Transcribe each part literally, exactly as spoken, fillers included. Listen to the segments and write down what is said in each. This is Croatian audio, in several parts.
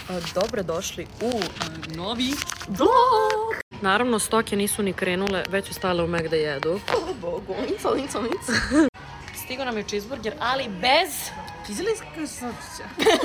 Dobrodošli u novi vlog! Naravno, stoke nisu ni krenule, već su stale u Mek da jedu. O Bogu, inco, inco, inco. Stigo nam je cheeseburger, ali bez... Kiselih krastavčića.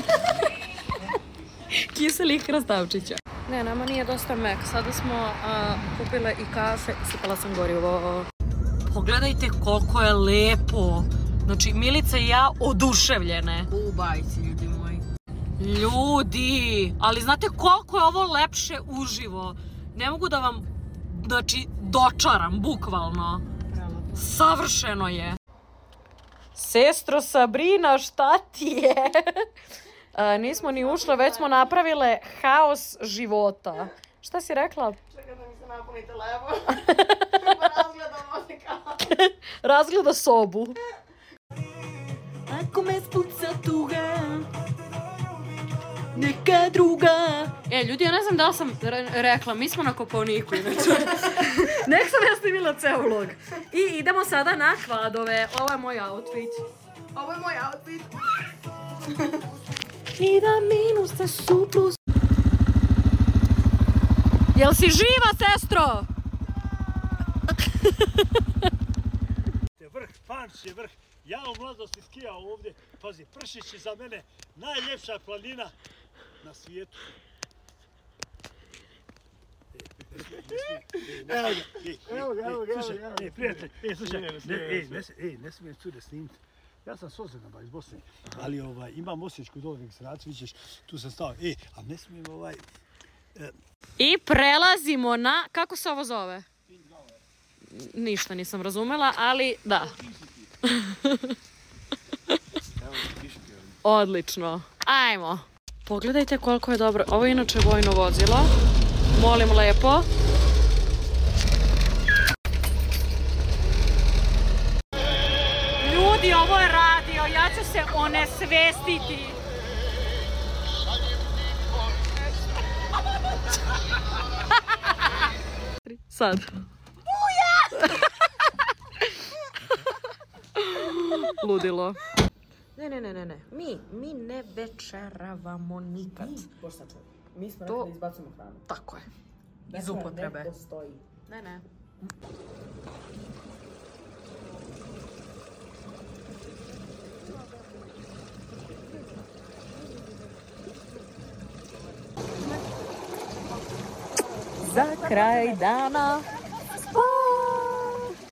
Kiselih krastavčića. Ne, nama nije dosta Mek. Sada smo uh, kupile i kafe i sipala sam gorivo. Pogledajte koliko je lepo. Znači, Milica i ja oduševljene. U bajci, ljudi moji. Ljudi, ali znate koliko je ovo lepše uživo. Ne mogu da vam, znači, dočaram, bukvalno. Savršeno je. Sestro Sabrina, šta ti je? A, nismo ni ušle, već smo napravile haos života. Šta si rekla? Čekaj da mi se napuni telefon. Pa razgledam muzika. Razgleda sobu. Ako me spuca tuga, neka druga. E, ljudi, ja ne znam da li sam re- rekla, mi smo na Kopaoniku, inače. Nek sam ja snimila ceo vlog. I idemo sada na kvadove. Ovo je moj outfit. Ovo je moj outfit. I da minuste su plus. Jel si živa, sestro? Vrh, Panč je vrh. Ja u mladosti skijao ovdje. Pazi, Pršić je za mene najljepša planina na svijetu. Evo ga, evo ga, evo ga. Ej, prijatelj, ej, slušaj, ne smijem cude snimiti. Ja sam Sozirnaba iz Bosne, ali ovaj, imam osječku dole registraciju, vidiš, tu sam stao. Ej, a ne smijem ovaj... E... I prelazimo na... Kako se ovo zove? Ništa nisam razumela, ali da. Odlično. Ajmo. Pogledajte koliko je dobro. Ovo je inače vojno vozilo. Molim lepo. Ljudi, ovo je radio. Ja ću se onesvestiti. Sad. Ludilo. Ne, ne, ne, ne, ne. Mi, mi ne večeravamo nikad. Boštačo, mi smo To- rekli da izbacimo hranu. Tako je. Iz upotrebe. Ne postoji. Ne, ne. Za kraj dana